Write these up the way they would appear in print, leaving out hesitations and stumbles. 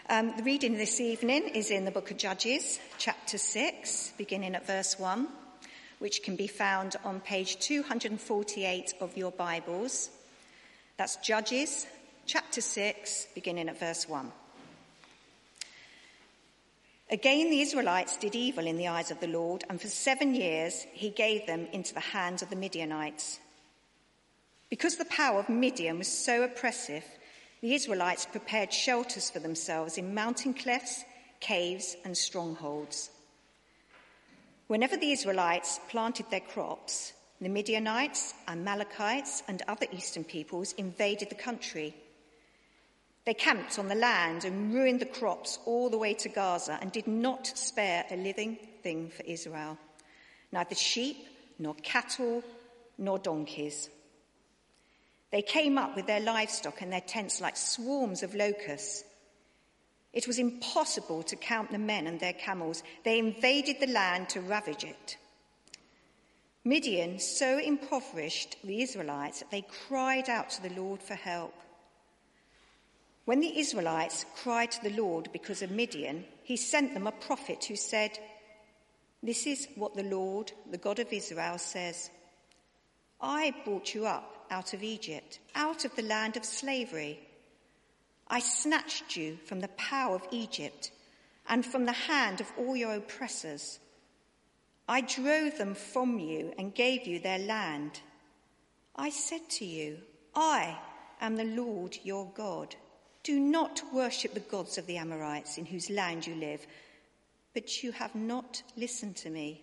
The reading this evening is in the book of Judges, chapter 6, beginning at verse 1, which can be found on page 248 of your Bibles. That's Judges, chapter 6, beginning at verse 1. Again, the Israelites did evil in the eyes of the Lord, and for 7 years he gave them into the hands of the Midianites. Because the power of Midian was so oppressive, the Israelites prepared shelters for themselves in mountain clefts, caves, and strongholds. Whenever the Israelites planted their crops, the Midianites, Amalekites, and other eastern peoples invaded the country. They camped on the land and ruined the crops all the way to Gaza and did not spare a living thing for Israel, neither sheep, nor cattle, nor donkeys. They came up with their livestock and their tents like swarms of locusts. It was impossible to count the men and their camels. They invaded the land to ravage it. Midian so impoverished the Israelites that they cried out to the Lord for help. When the Israelites cried to the Lord because of Midian, he sent them a prophet who said, "This is what the Lord, the God of Israel, says. I brought you up out of Egypt, out of the land of slavery. I snatched you from the power of Egypt and from the hand of all your oppressors. I drove them from you and gave you their land. I said to you, I am the Lord your God. Do not worship the gods of the Amorites in whose land you live, but you have not listened to me."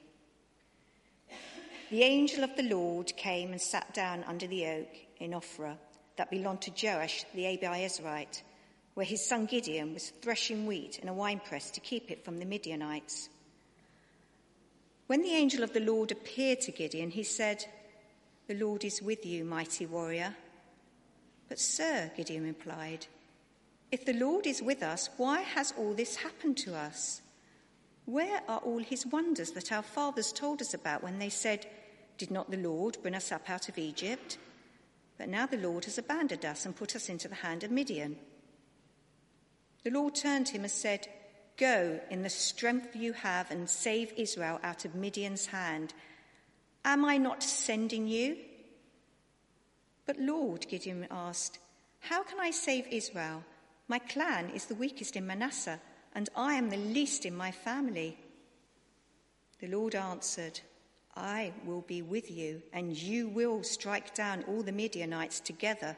The angel of the Lord came and sat down under the oak in Ophrah that belonged to Joash the Abiezrite, where his son Gideon was threshing wheat in a winepress to keep it from the Midianites. When the angel of the Lord appeared to Gideon, he said, "The Lord is with you, mighty warrior." "But sir," Gideon replied, "if the Lord is with us, why has all this happened to us? Where are all his wonders that our fathers told us about when they said, 'Did not the Lord bring us up out of Egypt?' But now the Lord has abandoned us and put us into the hand of Midian." The Lord turned to him and said, "Go in the strength you have and save Israel out of Midian's hand. Am I not sending you?" "But Lord," Gideon asked, "how can I save Israel? My clan is the weakest in Manasseh, and I am the least in my family." The Lord answered, "I will be with you, and you will strike down all the Midianites together."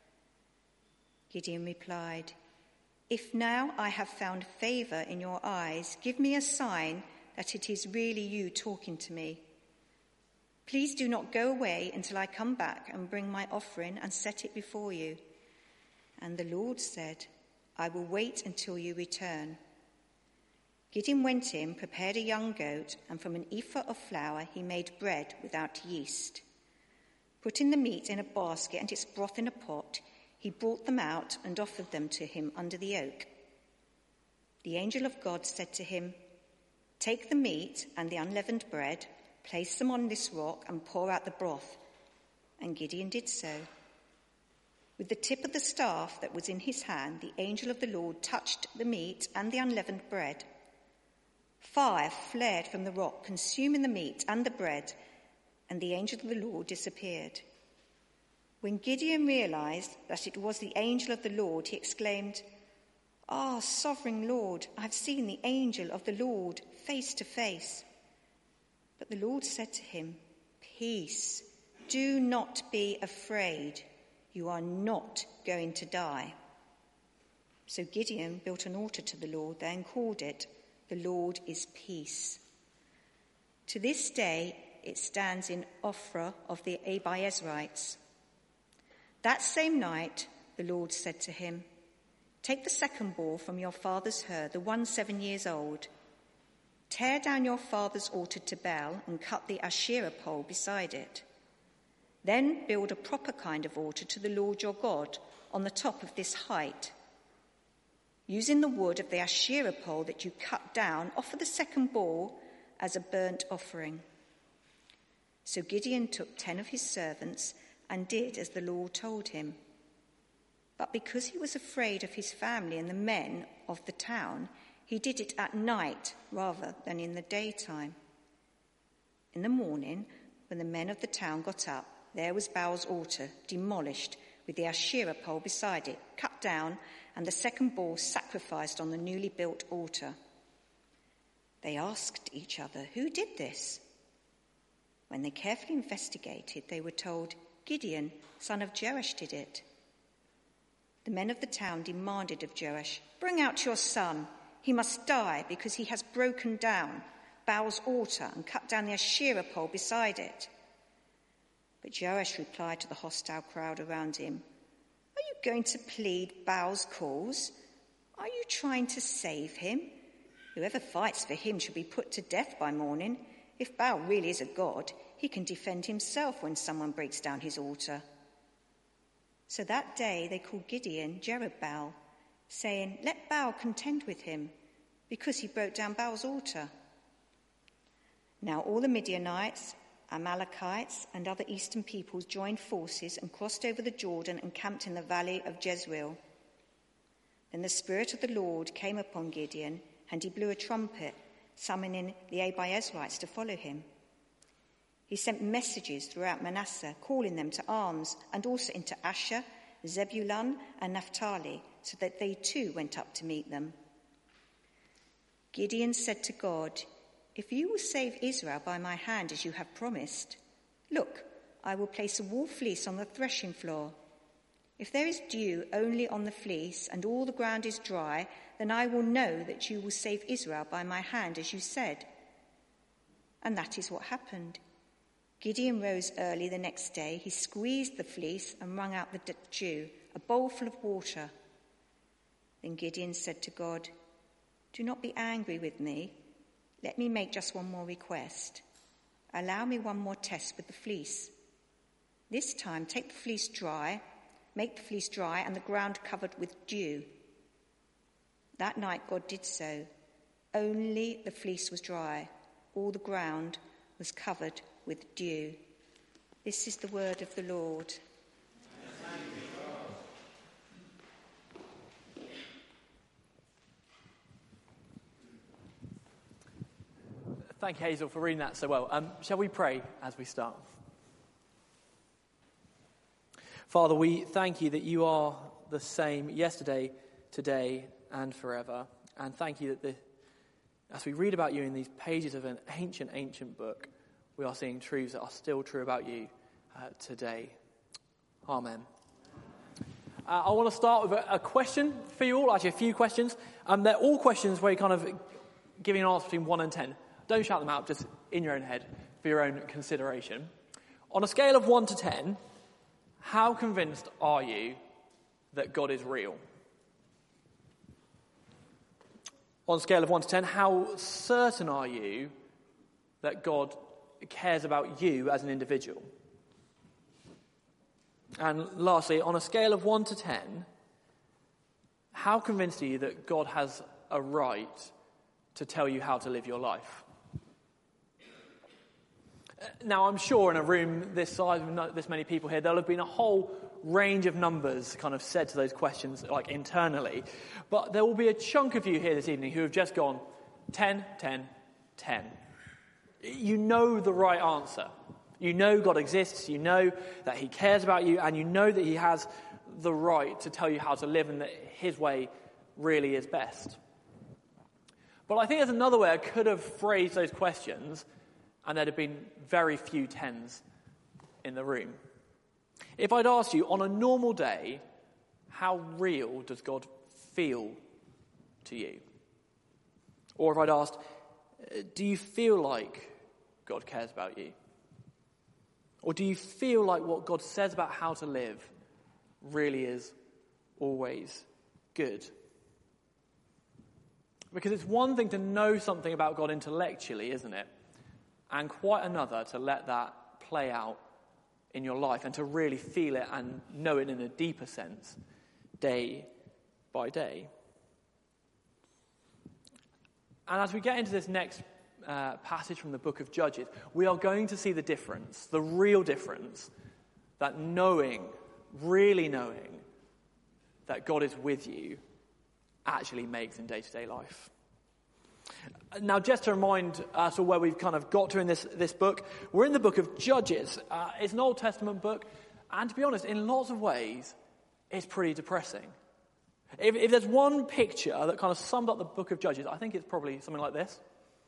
Gideon replied, "If now I have found favor in your eyes, give me a sign that it is really you talking to me. Please do not go away until I come back and bring my offering and set it before you." And the Lord said, "I will wait until you return." Gideon went in, prepared a young goat, and from an ephah of flour he made bread without yeast. Putting the meat in a basket and its broth in a pot, he brought them out and offered them to him under the oak. The angel of God said to him, "Take the meat and the unleavened bread, place them on this rock and pour out the broth." And Gideon did so. With the tip of the staff that was in his hand, the angel of the Lord touched the meat and the unleavened bread. Fire flared from the rock, consuming the meat and the bread, and the angel of the Lord disappeared. When Gideon realized that it was the angel of the Lord, he exclaimed, "Ah, sovereign Lord, I have seen the angel of the Lord face to face." But the Lord said to him, "Peace, do not be afraid. You are not going to die." So Gideon built an altar to the Lord there and called it, "The Lord is Peace." To this day it stands in Ophrah of the Abiezrites. That same night the Lord said to him, "Take the second bull from your father's herd, the one 7 years old. Tear down your father's altar to Baal and cut the Asherah pole beside it. Then build a proper kind of altar to the Lord your God on the top of this height. Using the wood of the Asherah pole that you cut down, offer the second bull as a burnt offering." So Gideon took 10 of his servants and did as the Lord told him. But because he was afraid of his family and the men of the town, he did it at night rather than in the daytime. In the morning, when the men of the town got up, there was Baal's altar demolished, with the Asherah pole beside it cut down, and the second bull sacrificed on the newly built altar. They asked each other, "Who did this?" When they carefully investigated, they were told, "Gideon, son of Joash, did it." The men of the town demanded of Joash, "Bring out your son. He must die because he has broken down Baal's altar and cut down the Asherah pole beside it." But Joash replied to the hostile crowd around him, "Are you going to plead Baal's cause? Are you trying to save him? Whoever fights for him shall be put to death by morning. If Baal really is a god, he can defend himself when someone breaks down his altar." So that day they called Gideon Jerubbaal, saying, "Let Baal contend with him, because he broke down Baal's altar." Now all the Midianites, Amalekites, and other eastern peoples joined forces and crossed over the Jordan and camped in the valley of Jezreel. Then the Spirit of the Lord came upon Gideon, and he blew a trumpet, summoning the Abiezrites to follow him. He sent messages throughout Manasseh, calling them to arms, and also into Asher, Zebulun, and Naphtali, so that they too went up to meet them. Gideon said to God, "If you will save Israel by my hand as you have promised, look, I will place a wool fleece on the threshing floor. If there is dew only on the fleece and all the ground is dry, then I will know that you will save Israel by my hand as you said." And that is what happened. Gideon rose early the next day. He squeezed the fleece and wrung out the dew, a bowl full of water. Then Gideon said to God, "Do not be angry with me. Let me make just one more request. Allow me one more test with the fleece. This time make the fleece dry and the ground covered with dew." That night God did so. Only the fleece was dry. All the ground was covered with dew. This is the word of the Lord. Thank you, Hazel, for reading that so well. Shall we pray as we start? Father, we thank you that you are the same yesterday, today, and forever. And thank you that as we read about you in these pages of an ancient book, we are seeing truths that are still true about you today. Amen. I want to start with a question for you all, actually a few questions. They're all questions where you're kind of giving an answer between 1 and 10. Don't shout them out, just in your own head for your own consideration. On a scale of 1 to 10, how convinced are you that God is real? On a scale of 1 to 10, how certain are you that God cares about you as an individual? And lastly, on a scale of 1 to 10, how convinced are you that God has a right to tell you how to live your life? Now, I'm sure in a room this size, with this many people here, there'll have been a whole range of numbers kind of said to those questions, like internally. But there will be a chunk of you here this evening who have just gone 10, 10, 10. You know the right answer. You know God exists, you know that he cares about you, and you know that he has the right to tell you how to live and that his way really is best. But I think there's another way I could have phrased those questions, and there'd have been very few 10s in the room. If I'd asked you, on a normal day, how real does God feel to you? Or if I'd asked, do you feel like God cares about you? Or do you feel like what God says about how to live really is always good? Because it's one thing to know something about God intellectually, isn't it? And quite another to let that play out in your life and to really feel it and know it in a deeper sense, day by day. And as we get into this next passage from the book of Judges, we are going to see the difference, the real difference, that knowing, really knowing that God is with you actually makes in day-to-day life. Now, just to remind us of where we've kind of got to in this book, we're in the book of Judges. It's an Old Testament book, and to be honest, in lots of ways, it's pretty depressing. If there's one picture that kind of sums up the book of Judges, I think it's probably something like this.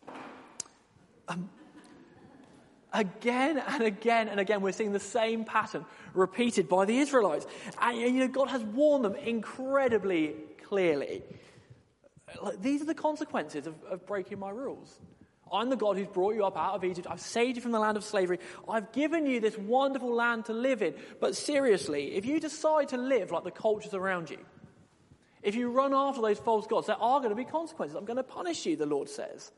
Again and again and again, we're seeing the same pattern repeated by the Israelites. And, God has warned them incredibly clearly. These are the consequences of breaking my rules. I'm the God who's brought you up out of Egypt. I've saved you from the land of slavery. I've given you this wonderful land to live in. But seriously, if you decide to live like the cultures around you, if you run after those false gods, there are going to be consequences. I'm going to punish you, the Lord says.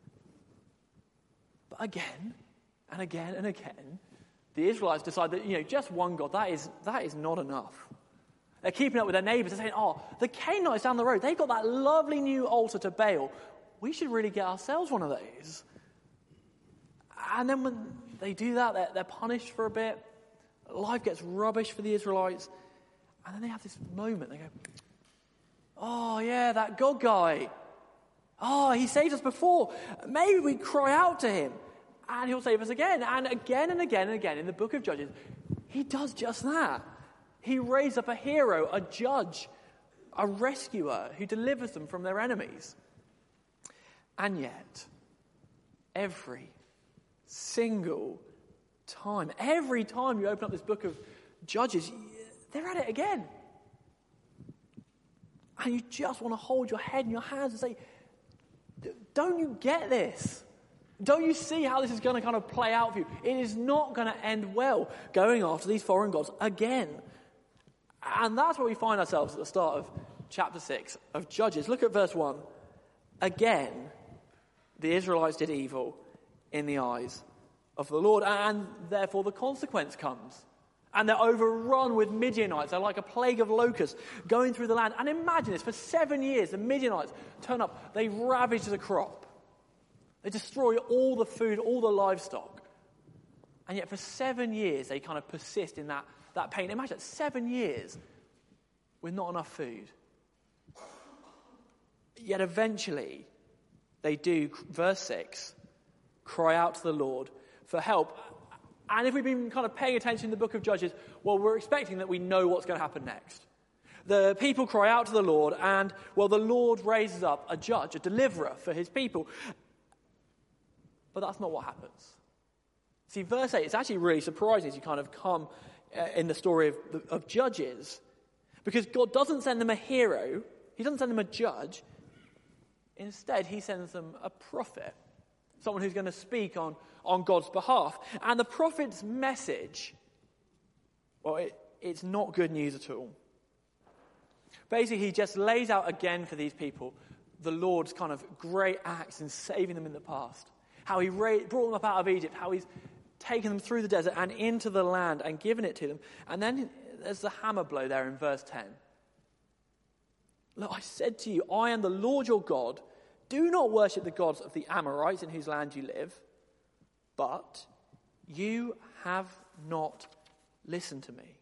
But again and again and again, the Israelites decide that, just one God, that is not enough. They're keeping up with their neighbours. They're saying, the Canaanites down the road, they've got that lovely new altar to Baal. We should really get ourselves one of those. And then when they do that, they're punished for a bit. Life gets rubbish for the Israelites. And then they have this moment. They go, oh, yeah, that God guy. Oh, he saved us before. Maybe we cry out to him and he'll save us again. And again and again and again in the book of Judges, he does just that. He raised up a hero, a judge, a rescuer who delivers them from their enemies. And yet, every single time, every time you open up this book of Judges, they're at it again. And you just want to hold your head in your hands and say, don't you get this? Don't you see how this is going to kind of play out for you? It is not going to end well going after these foreign gods again. And that's where we find ourselves at the start of chapter 6 of Judges. Look at verse 1. Again, the Israelites did evil in the eyes of the Lord, and therefore the consequence comes. And they're overrun with Midianites. They're like a plague of locusts going through the land. And imagine this, for 7 years, the Midianites turn up. They ravage the crop. They destroy all the food, all the livestock. And yet for 7 years, they kind of persist in that pain. Imagine 7 years with not enough food. Yet eventually, they do, verse 6, cry out to the Lord for help. And if we've been kind of paying attention in the book of Judges, well, we're expecting that we know what's going to happen next. The people cry out to the Lord, and, well, the Lord raises up a judge, a deliverer for his people. But that's not what happens. See, verse 8, it's actually really surprising as you kind of come in the story of Judges, because God doesn't send them a hero, he doesn't send them a judge. Instead, he sends them a prophet, someone who's going to speak on God's behalf. And the prophet's message, well, it's not good news at all. Basically, he just lays out again for these people the Lord's kind of great acts in saving them in the past. How he brought them up out of Egypt, how he's taken them through the desert and into the land and given it to them. And then there's the hammer blow there in verse 10. Look, I said to you, I am the Lord your God. Do not worship the gods of the Amorites in whose land you live. But you have not listened to me.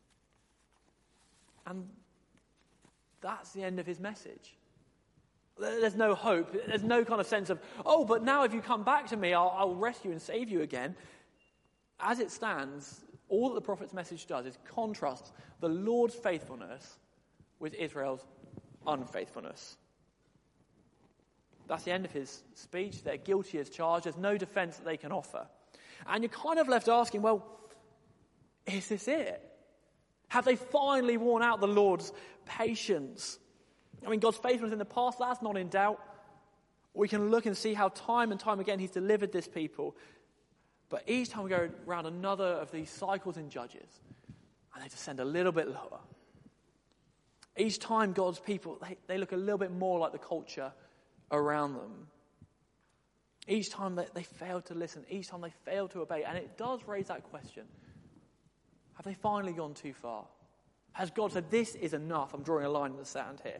And that's the end of his message. There's no hope. There's no kind of sense of, but now if you come back to me, I'll rescue and save you again. As it stands, all that the prophet's message does is contrast the Lord's faithfulness with Israel's unfaithfulness. That's the end of his speech. They're guilty as charged. There's no defense that they can offer. And you're kind of left asking, well, is this it? Have they finally worn out the Lord's patience? I mean, God's faithfulness in the past, that's not in doubt. We can look and see how time and time again he's delivered this people. But each time we go around another of these cycles in Judges, and they descend a little bit lower. Each time God's people, they look a little bit more like the culture around them. Each time they fail to listen, each time they fail to obey. And it does raise that question. Have they finally gone too far? Has God said, this is enough, I'm drawing a line in the sand here?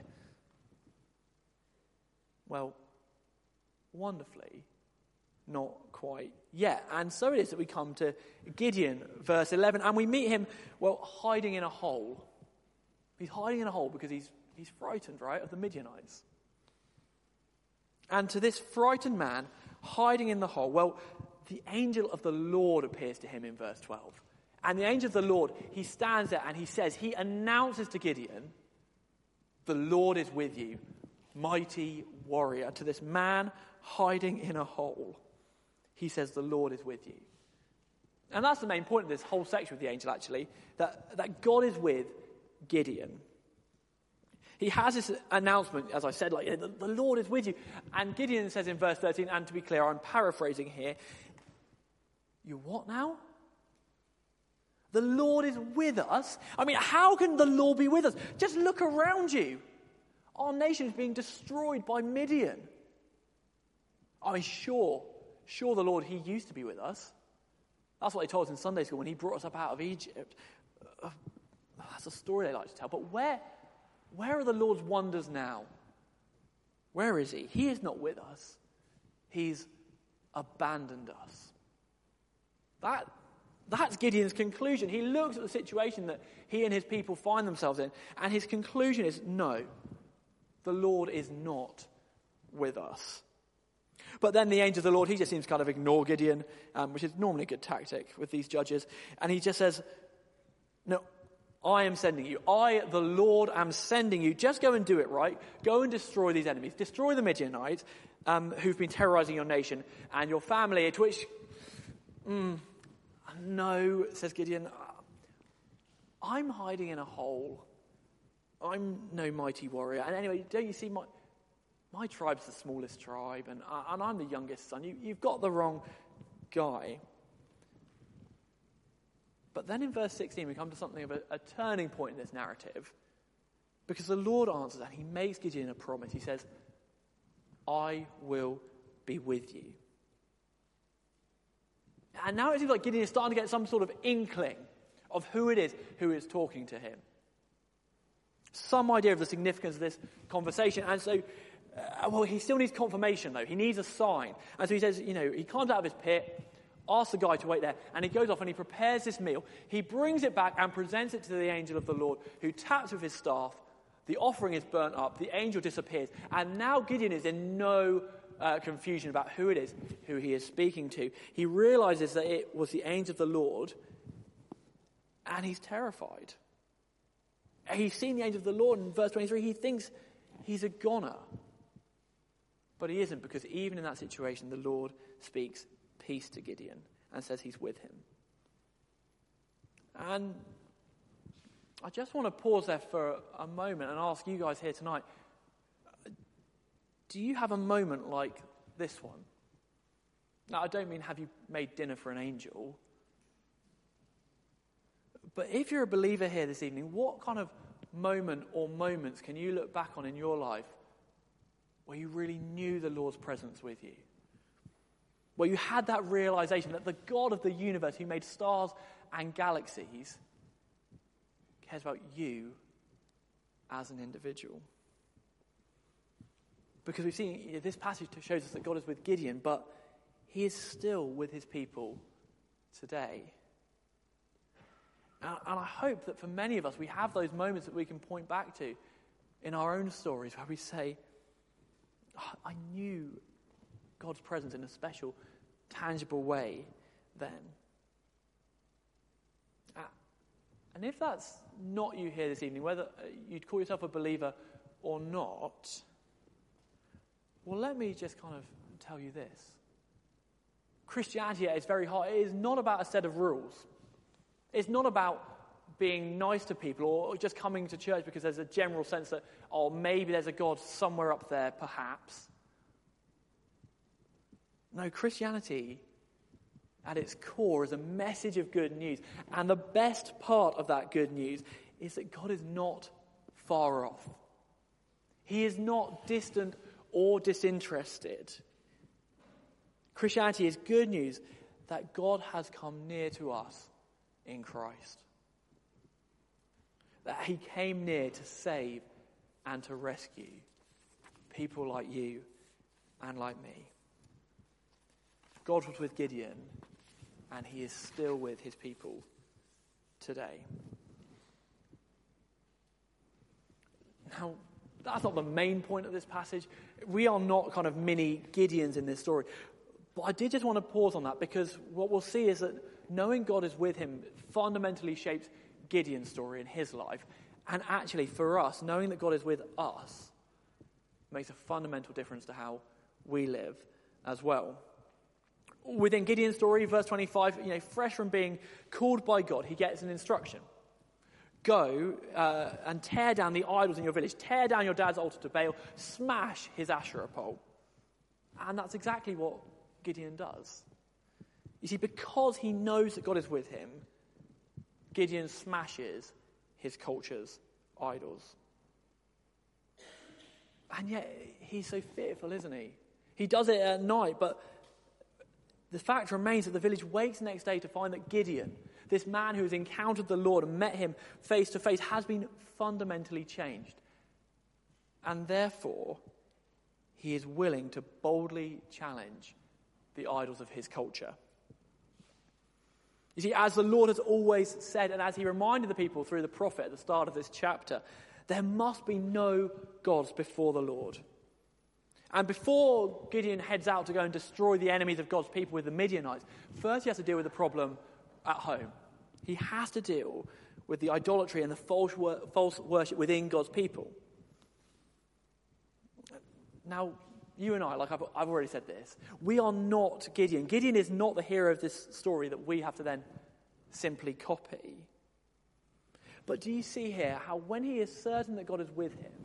Well, wonderfully, not quite yet. And so it is that we come to Gideon, verse 11, and we meet him, hiding in a hole. He's hiding in a hole because he's frightened, right, of the Midianites. And to this frightened man hiding in the hole, well, the angel of the Lord appears to him in verse 12. And the angel of the Lord, he stands there and he announces to Gideon, "The Lord is with you, mighty warrior." To this man hiding in a hole, he says, "The Lord is with you." And that's the main point of this whole section with the angel, actually, that God is with Gideon. He has this announcement, as I said, like, the Lord is with you. And Gideon says in verse 13, and to be clear, I'm paraphrasing here, "You what now? The Lord is with us?" I mean, how can the Lord be with us? Just look around you. Our nation is being destroyed by Midian. I mean, sure, the Lord, he used to be with us. That's what they told us in Sunday school when he brought us up out of Egypt. That's a story they like to tell. But where are the Lord's wonders now? Where is he? He is not with us. He's abandoned us. That's Gideon's conclusion. He looks at the situation that he and his people find themselves in, and his conclusion is, no, the Lord is not with us. But then the angel of the Lord, he just seems to kind of ignore Gideon, which is normally a good tactic with these judges. And he just says, "No, I am sending you. I, the Lord, am sending you. Just go and do it, right? Go and destroy these enemies. Destroy the Midianites who've been terrorizing your nation and your family," to which, "No," says Gideon, "I'm hiding in a hole. I'm no mighty warrior. And anyway, don't you see, my tribe's the smallest tribe, and I'm the youngest son. You've got the wrong guy." But then in verse 16, we come to something of a turning point in this narrative, because the Lord answers and he makes Gideon a promise. He says, "I will be with you." And now it seems like Gideon is starting to get some sort of inkling of who it is who is talking to him. Some idea of the significance of this conversation. And so, he still needs confirmation, though. He needs a sign. And so he says, he climbs out of his pit, asks the guy to wait there, and he goes off and he prepares this meal. He brings it back and presents it to the angel of the Lord, who taps with his staff. The offering is burnt up. The angel disappears. And now Gideon is in no confusion about who it is who he is speaking to. He realizes that it was the angel of the Lord, and he's terrified. He's seen the angel of the Lord in verse 23. He thinks he's a goner. But he isn't, because even in that situation, the Lord speaks peace to Gideon and says he's with him. And I just want to pause there for a moment and ask you guys here tonight, do you have a moment like this one? Now, I don't mean have you made dinner for an angel. But if you're a believer here this evening, what kind of moment or moments can you look back on in your life where you really knew the Lord's presence with you? Where you had that realization that the God of the universe, who made stars and galaxies, cares about you as an individual. Because we've seen, this passage shows us that God is with Gideon, but he is still with his people today. And I hope that for many of us, we have those moments that we can point back to in our own stories where we say, I knew God's presence in a special, tangible way then. And if that's not you here this evening, whether you'd call yourself a believer or not, well, let me just kind of tell you this. Christianity at its very heart, it is not about a set of rules. It's not about being nice to people or just coming to church because there's a general sense that, maybe there's a God somewhere up there, perhaps. No, Christianity at its core is a message of good news. And the best part of that good news is that God is not far off. He is not distant or disinterested. Christianity is good news that God has come near to us in Christ. That he came near to save and to rescue people like you and like me. God was with Gideon, and he is still with his people today. Now, that's not the main point of this passage. We are not kind of mini Gideons in this story. But I did just want to pause on that, because what we'll see is that knowing God is with him fundamentally shapes Gideon's story in his life. And actually, for us, knowing that God is with us makes a fundamental difference to how we live as well. Within Gideon's story, verse 25, fresh from being called by God, he gets an instruction. Go and tear down the idols in your village. Tear down your dad's altar to Baal. Smash his Asherah pole. And that's exactly what Gideon does. You see, because he knows that God is with him, Gideon smashes his culture's idols. And yet, he's so fearful, isn't he? He does it at night, but the fact remains that the village wakes the next day to find that Gideon, this man who has encountered the Lord and met him face to face, has been fundamentally changed. And therefore, he is willing to boldly challenge the idols of his culture. You see, as the Lord has always said, and as he reminded the people through the prophet at the start of this chapter, there must be no gods before the Lord. And before Gideon heads out to go and destroy the enemies of God's people with the Midianites, first he has to deal with the problem at home. He has to deal with the idolatry and the false worship within God's people. Now, you and I, like I've already said this, we are not Gideon. Gideon is not the hero of this story that we have to then simply copy. But do you see here how when he is certain that God is with him,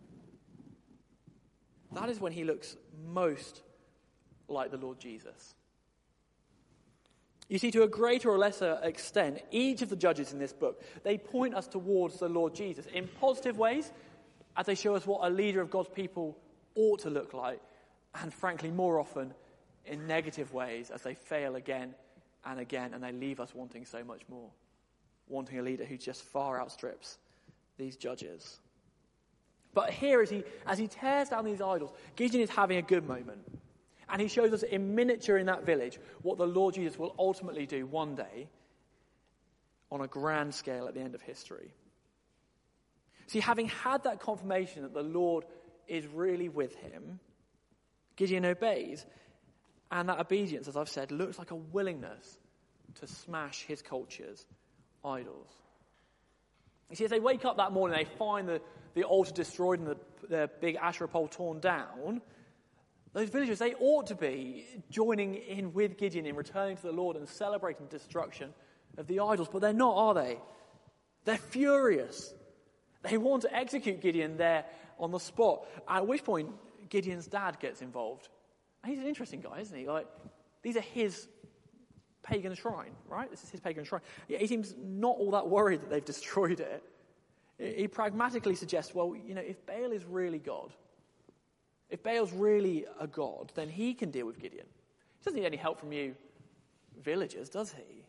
that is when he looks most like the Lord Jesus. You see, to a greater or lesser extent, each of the judges in this book, they point us towards the Lord Jesus in positive ways, as they show us what a leader of God's people ought to look like, and frankly, more often, in negative ways, as they fail again and again, and they leave us wanting so much more, wanting a leader who just far outstrips these judges. But here, as he tears down these idols, Gideon is having a good moment. And he shows us in miniature in that village what the Lord Jesus will ultimately do one day on a grand scale at the end of history. See, having had that confirmation that the Lord is really with him, Gideon obeys. And that obedience, as I've said, looks like a willingness to smash his culture's idols. You see, as they wake up that morning, they find the altar destroyed and the big Asherah pole torn down. Those villagers, they ought to be joining in with Gideon in returning to the Lord and celebrating the destruction of the idols. But they're not, are they? They're furious. They want to execute Gideon there on the spot. At which point, Gideon's dad gets involved. And he's an interesting guy, isn't he? These are his pagan shrine, right? This is his pagan shrine. He seems not all that worried that they've destroyed it. He pragmatically suggests, well, if Baal is really God, if Baal's really a god, then he can deal with Gideon. He doesn't need any help from you villagers, does he?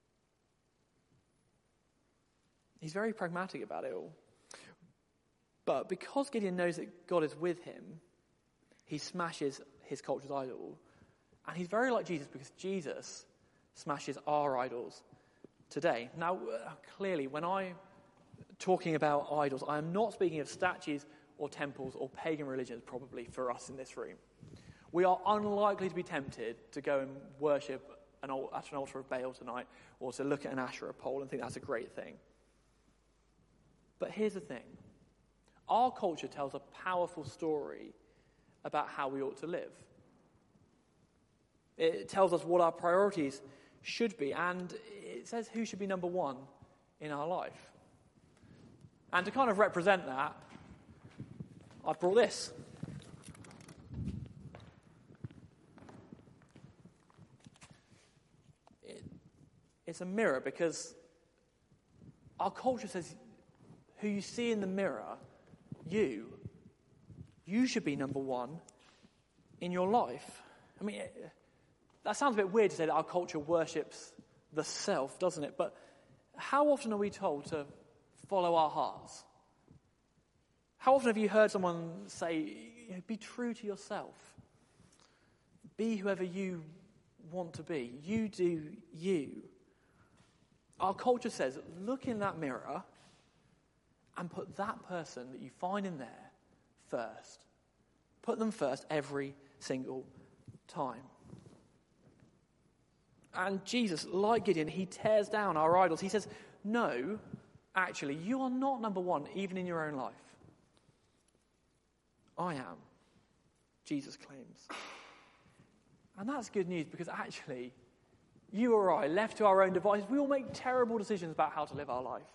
He's very pragmatic about it all. But because Gideon knows that God is with him, he smashes his culture's idol. And he's very like Jesus because Jesus smashes our idols today. Now, clearly, when I'm talking about idols, I am not speaking of statues or temples or pagan religions, probably, for us in this room. We are unlikely to be tempted to go and worship at an altar of Baal tonight, or to look at an Asherah pole and think that's a great thing. But here's the thing. Our culture tells a powerful story about how we ought to live. It tells us what our priorities should be, and it says who should be number one in our life. And to kind of represent that, I've brought this. It's a mirror because our culture says who you see in the mirror, you should be number one in your life. I mean, that sounds a bit weird to say that our culture worships the self, doesn't it? But how often are we told to follow our hearts? How often have you heard someone say, be true to yourself? Be whoever you want to be. You do you. Our culture says, look in that mirror and put that person that you find in there first. Put them first every single time. And Jesus, like Gideon, he tears down our idols. He says, no, actually, you are not number one, even in your own life. I am, Jesus claims. And that's good news, because actually, you or I, left to our own devices, we all make terrible decisions about how to live our life.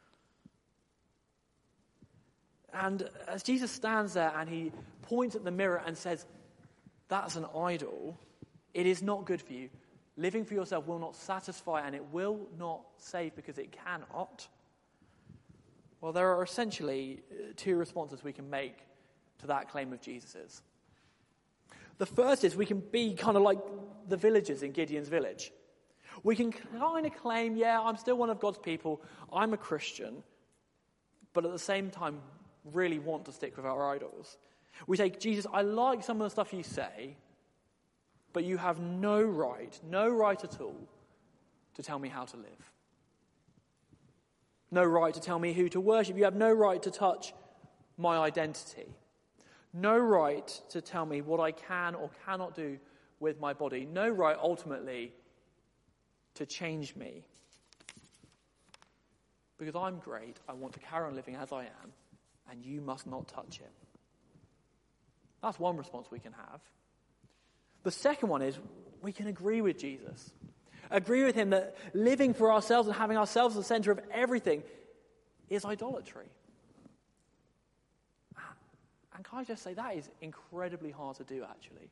And as Jesus stands there and he points at the mirror and says, that's an idol, it is not good for you. Living for yourself will not satisfy, and it will not save because it cannot. Well, there are essentially two responses we can make to that claim of Jesus's. The first is we can be kind of like the villagers in Gideon's village. We can kind of claim, yeah, I'm still one of God's people, I'm a Christian, but at the same time really want to stick with our idols. We say, Jesus, I like some of the stuff you say, but you have no right at all to tell me how to live. No right to tell me who to worship. You have no right to touch my identity. No right to tell me what I can or cannot do with my body. No right, ultimately, to change me. Because I'm great, I want to carry on living as I am, and you must not touch it. That's one response we can have. The second one is we can agree with Jesus. Agree with him that living for ourselves and having ourselves at the center of everything is idolatry. And can I just say, that is incredibly hard to do, actually.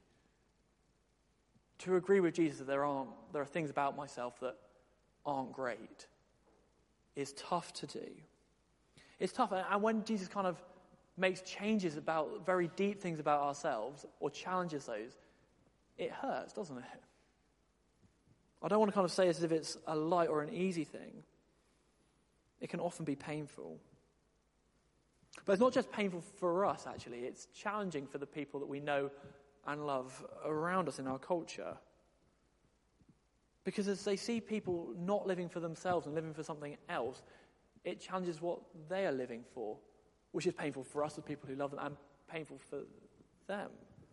To agree with Jesus that there are things about myself that aren't great is tough to do. It's tough. And when Jesus kind of makes changes about very deep things about ourselves or challenges those, it hurts, doesn't it? I don't want to kind of say it as if it's a light or an easy thing. It can often be painful. But it's not just painful for us, actually. It's challenging for the people that we know and love around us in our culture. Because as they see people not living for themselves and living for something else, it challenges what they are living for, which is painful for us as people who love them and painful for them.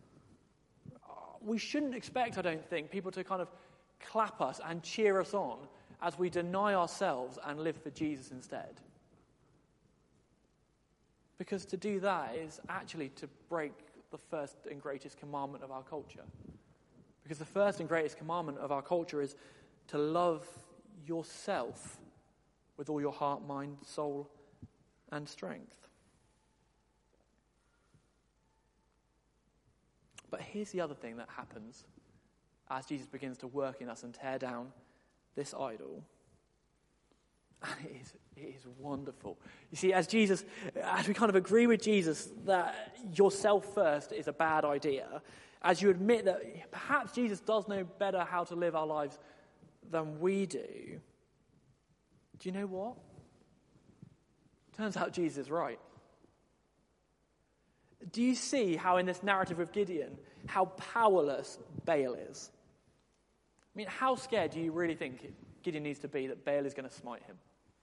We shouldn't expect, I don't think, people to kind of clap us and cheer us on as we deny ourselves and live for Jesus instead. Because to do that is actually to break the first and greatest commandment of our culture. Because the first and greatest commandment of our culture is to love yourself with all your heart, mind, soul, and strength. But here's the other thing that happens as Jesus begins to work in us and tear down this idol. And it is wonderful. You see, as we kind of agree with Jesus that yourself first is a bad idea, as you admit that perhaps Jesus does know better how to live our lives than we do you know what? Turns out Jesus is right. Do you see how in this narrative of Gideon, how powerless Baal is? I mean, how scared do you really think Gideon needs to be that Baal is going to smite him?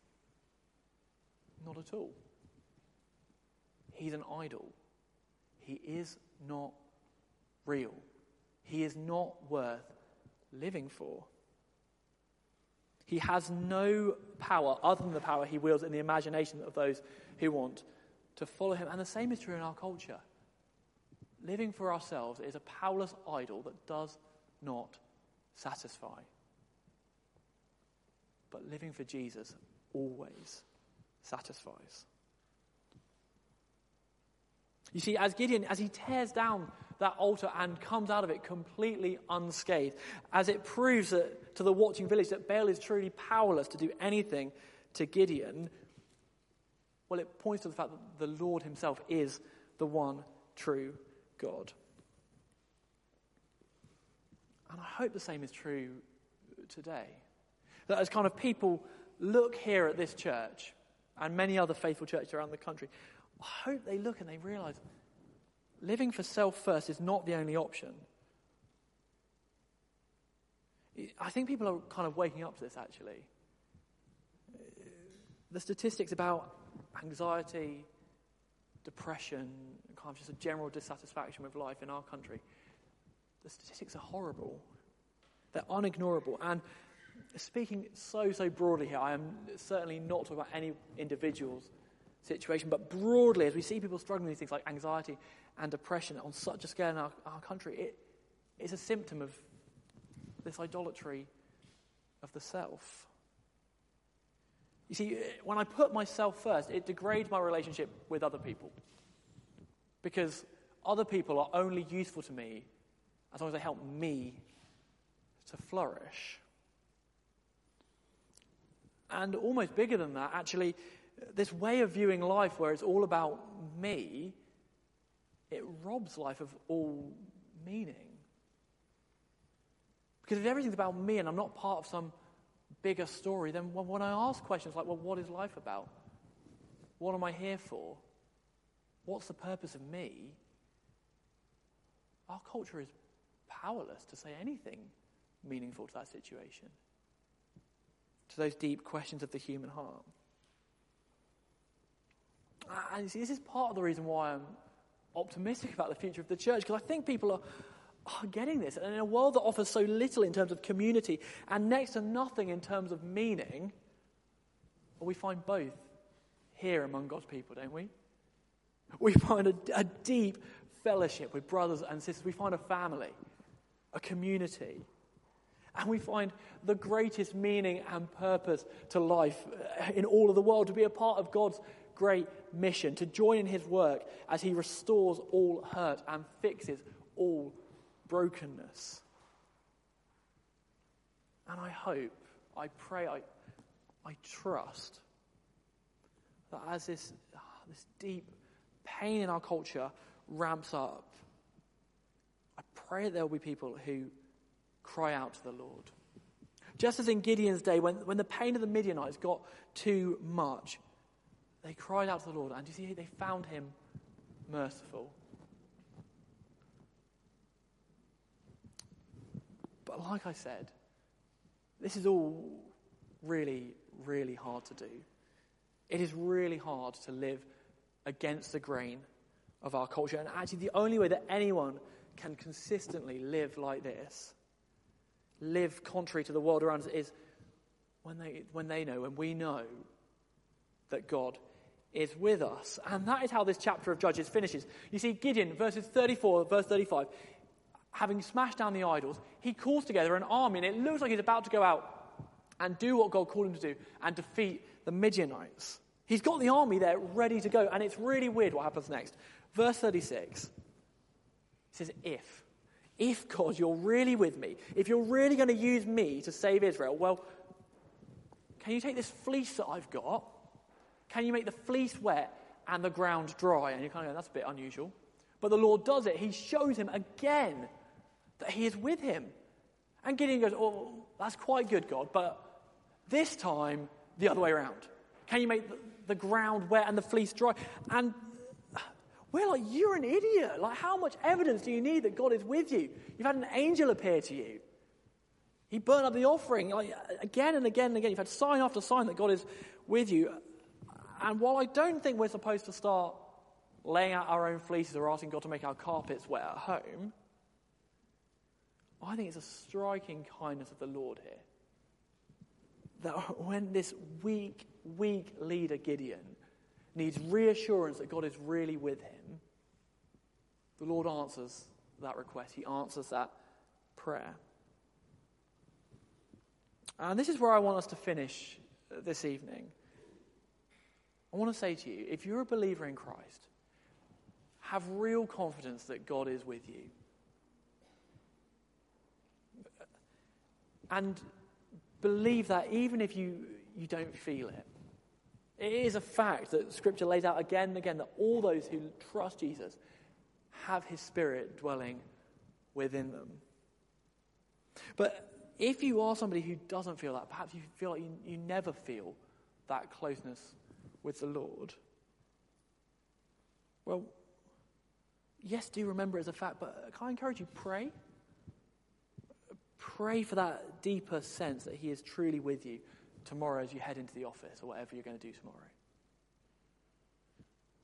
Not at all. He's an idol. He is not real. He is not worth living for. He has no power other than the power he wields in the imagination of those who want to follow him. And the same is true in our culture. Living for ourselves is a powerless idol that does not satisfy. But living for Jesus always satisfies. You see, as Gideon, as he tears down that altar and comes out of it completely unscathed, as it proves to the watching village that Baal is truly powerless to do anything to Gideon, well, it points to the fact that the Lord himself is the one true God. And I hope the same is true today. That as kind of people look here at this church and many other faithful churches around the country, I hope they look and they realize living for self first is not the only option. I think people are kind of waking up to this, actually. The statistics about anxiety, depression, kind of just a general dissatisfaction with life in our country, the statistics are horrible. They're unignorable. And speaking so broadly here, I am certainly not talking about any individual's situation, but broadly, as we see people struggling with things like anxiety and depression on such a scale in our country, it's a symptom of this idolatry of the self. You see, when I put myself first, it degrades my relationship with other people. Because other people are only useful to me as long as they help me to flourish. And almost bigger than that, actually, this way of viewing life where it's all about me, it robs life of all meaning. Because if everything's about me and I'm not part of some bigger story, then when I ask questions like, well, what is life about? What am I here for? What's the purpose of me? Our culture is powerless to say anything meaningful to that situation, to those deep questions of the human heart. And you see, this is part of the reason why I'm optimistic about the future of the church, because I think people are getting this. And in a world that offers so little in terms of community and next to nothing in terms of meaning, well, we find both here among God's people, don't we? We find a deep fellowship with brothers and sisters. We find a family, a community. And we find the greatest meaning and purpose to life in all of the world, to be a part of God's great mission, to join in his work as he restores all hurt and fixes all brokenness. And I hope, I pray, I trust that as this deep pain in our culture ramps up, I pray that there will be people who cry out to the Lord. Just as in Gideon's day, when the pain of the Midianites got too much, they cried out to the Lord, and you see, they found him merciful. But like I said, this is all really, really hard to do. It is really hard to live against the grain of our culture. And actually, the only way that anyone can consistently live like this, live contrary to the world around us, is when we know that God is with us. And that is how this chapter of Judges finishes. You see, Gideon, verses 34, verse 35, having smashed down the idols, he calls together an army, and it looks like he's about to go out and do what God called him to do and defeat the Midianites. He's got the army there ready to go, and it's really weird what happens next. Verse 36 says, if God, you're really with me, if you're really going to use me to save Israel, well, can you take this fleece that I've got? Can you make the fleece wet and the ground dry? And you're kind of going, that's a bit unusual. But the Lord does it. He shows him again that he is with him. And Gideon goes, oh, that's quite good, God, but this time the other way around. Can you make the ground wet and the fleece dry? And we're like, you're an idiot. Like, how much evidence do you need that God is with you? You've had an angel appear to you. He burned up the offering again and again and again. You've had sign after sign that God is with you. And while I don't think we're supposed to start laying out our own fleeces or asking God to make our carpets wet at home, I think it's a striking kindness of the Lord here that when this weak leader Gideon needs reassurance that God is really with him, the Lord answers that request. He answers that prayer. And this is where I want us to finish this evening. I want to say to you, if you're a believer in Christ, have real confidence that God is with you. And believe that even if you don't feel it. It is a fact that Scripture lays out again and again that all those who trust Jesus have his Spirit dwelling within them. But if you are somebody who doesn't feel that, perhaps you feel like you never feel that closeness with the Lord, well, yes, do remember it as a fact, but can I encourage you, pray? Pray for that deeper sense that he is truly with you tomorrow as you head into the office or whatever you're going to do tomorrow.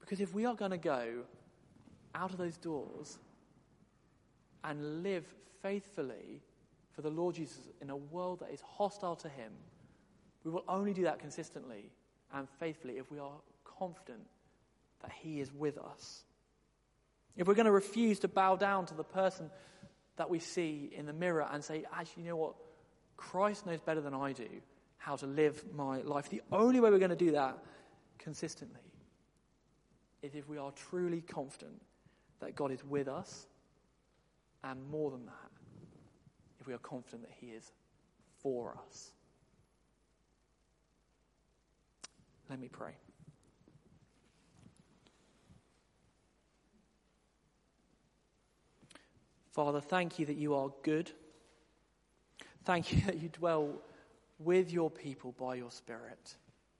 Because if we are going to go out of those doors and live faithfully for the Lord Jesus in a world that is hostile to him, we will only do that consistently and faithfully if we are confident that he is with us. If we're going to refuse to bow down to the person that we see in the mirror and say, actually, you know what? Christ knows better than I do how to live my life. The only way we're going to do that consistently is if we are truly confident that God is with us, and more than that, if we are confident that he is for us. Let me pray. Father, thank you that you are good. Thank you that you dwell with your people by your Spirit.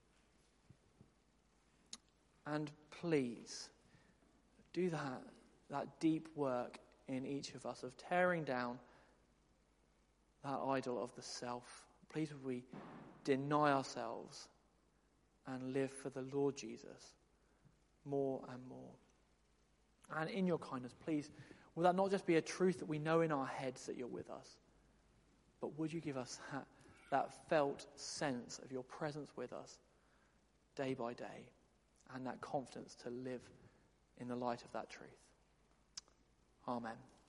And please, do that deep work in each of us of tearing down that idol of the self. Please would we deny ourselves and live for the Lord Jesus more and more. And in your kindness, please, will that not just be a truth that we know in our heads that you're with us, but would you give us that felt sense of your presence with us day by day, and that confidence to live in the light of that truth. Amen.